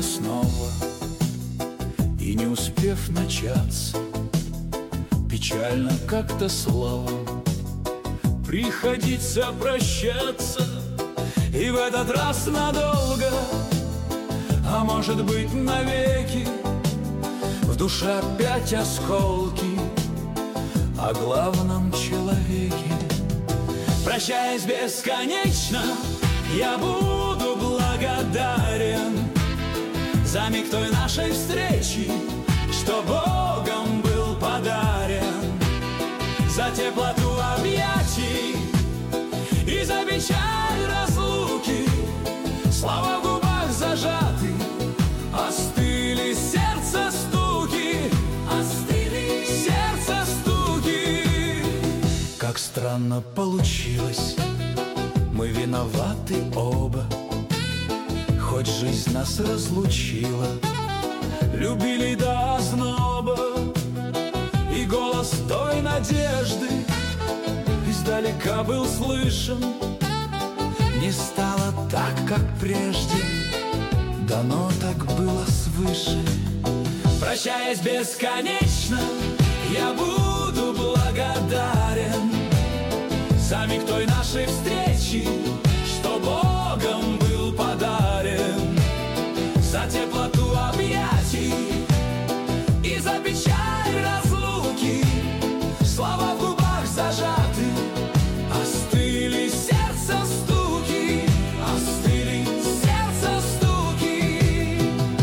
снова, и не успев начаться, печально как-то словом приходится прощаться. И в этот раз надолго, а может быть навеки, в душе опять осколки о главном человеке. Прощаясь бесконечно, я буду благодарен за миг той нашей встречи, что Богом был подарен, за теплоту объятий и за печаль разлуки. Слова в губах зажаты, остыли сердца стуки, остыли сердца стуки. Как странно получилось, мы виноваты оба, хоть жизнь нас разлучила. Любили до озноба, и голос той надежды издалека был слышен. Не стало так, как прежде, дано так было свыше. Прощаясь бесконечно, я буду благодарен за миг той нашей встречи, что Богом был подарен, за теплоту объятий и за печаль разлуки. Слова в губах зажаты, остыли сердца стуки, остыли сердца стуки.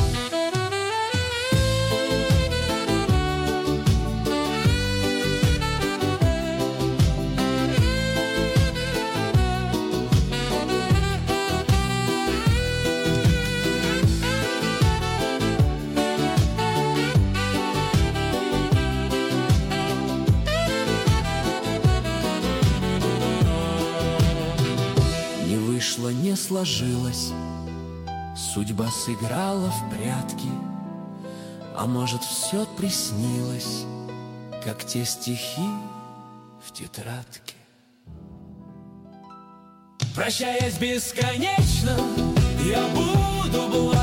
Вышло, не сложилось, судьба сыграла в прятки, а может, все приснилось, как те стихи в тетрадке. Прощаясь бесконечно, я буду благодарен